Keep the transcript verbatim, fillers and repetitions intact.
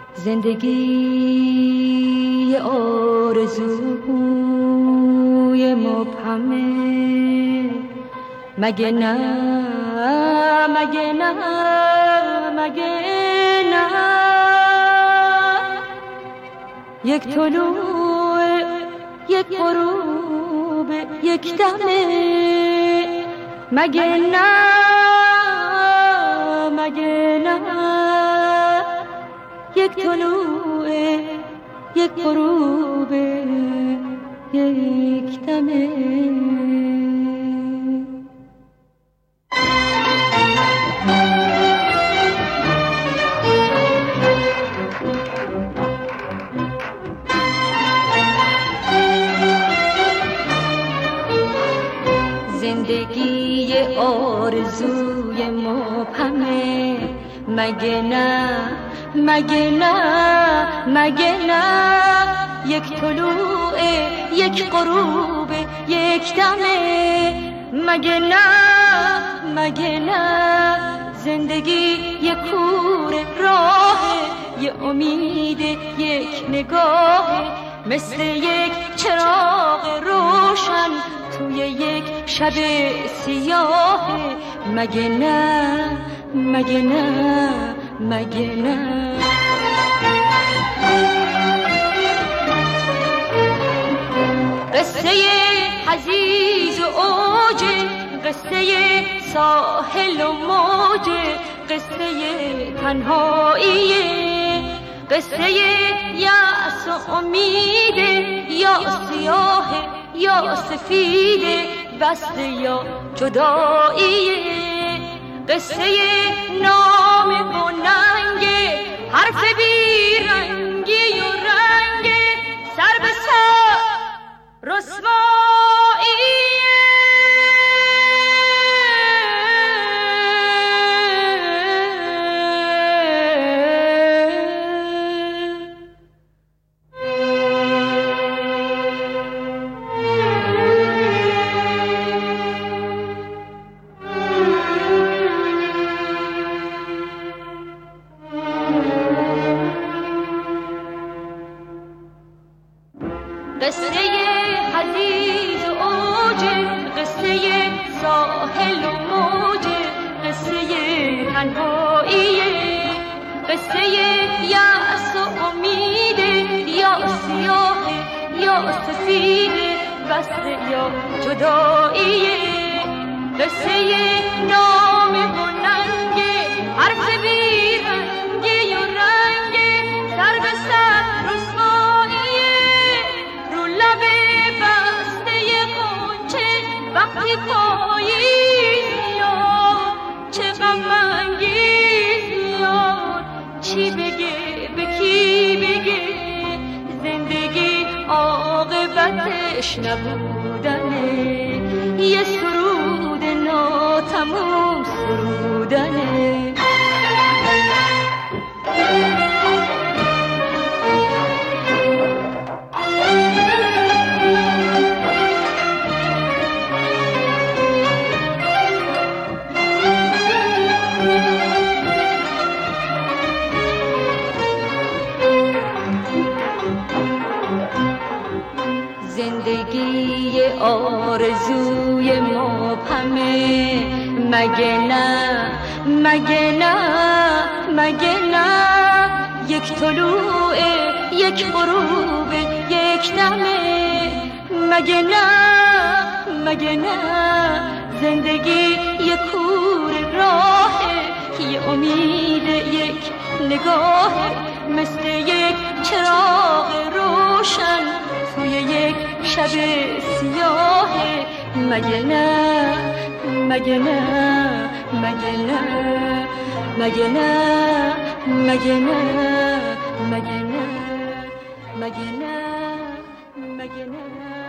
زندگی آرزوی مبهمه، مگه نه مگه نه مگه نه یک طلوع یک غروب یک دمه، مگه نه مگه نه یک طلوع یک غروب یک دمه. زندگی آرزوی مبهمه، مگه نه مگه نه مگه نه یک طلوع یک غروب یک دمه، مگه نه مگه نه زندگی یک کوره راه، یه امید یک نگاه، مثل یک چراغ روشن توی یک شب سیاه، مگه نه مگه نه مگه نه قصه حزیز و اوج، قصه ساحل و موج، قصه تنهایی، قصه یأس و امید، یا سیاه یا سفید، بسته یا جدایی، قصه نام و ننگ، حرف بیرنگی و رنگ، سر به سر رسوایی، قصه حزیز و اوج، قصه ساحل و موج، قصه تنهایی، قصه یأس و امید، یا سیاه یا سفید، بسته یا جدایی، قصه نام و ننگ، حرف بیرنگی و رنگ، سر به سر رسوایی، رو لب بسته غنچه وقتی پاییز میاد، چه غم انگیز میاد، چی بگه به کی بگه، زندگی عاقبتش نبودنه، یه سرود ناتموم سرودنه. زندگی آرزوی مبهمه، مگه نه مگه نه مگه نه یک طلوع یک غروب یک دمه، مگه نه مگه نه زندگی یک کوره راه، یه امید یک نگاه، مثل یک چراغ روشن توی یک شب سیاه، مگه نه مگه نه مگه نه مگه نه مگه نه مگه نه مگه نه مگه نه